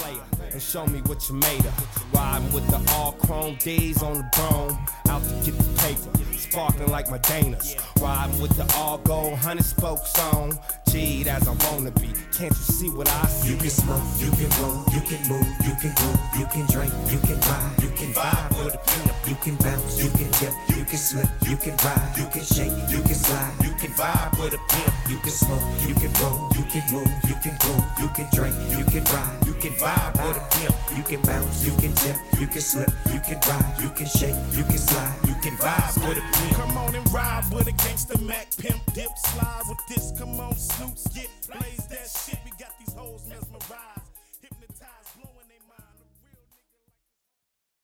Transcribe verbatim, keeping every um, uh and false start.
player and show me what you made of. Riding with the all chrome D's on the bone, out to get the paper, sparkling like my Danas. Riding with the all gold hundred spokes on, G'd as I wanna be. Can't you see what I see? You can smoke, you can roll, you can move, you can groove, you can drink, you can ride, you can vibe with a pimp, you can bounce, you can dip, you can slip, you can ride, you can shake, you can slide, you can vibe with a pimp, you can smoke, you can roll, you can move, you can groove, you can drink, you can ride, you can vibe with a pimp, you can bounce, you can dip, you can slip, you can ride, you can shake, you can slide, you can vibe with a pimp. Come on and ride with a gangster Mac pimp, dip, slide with this. Come on, Snoops, get blaze that shit. We got these hoes mesmerized.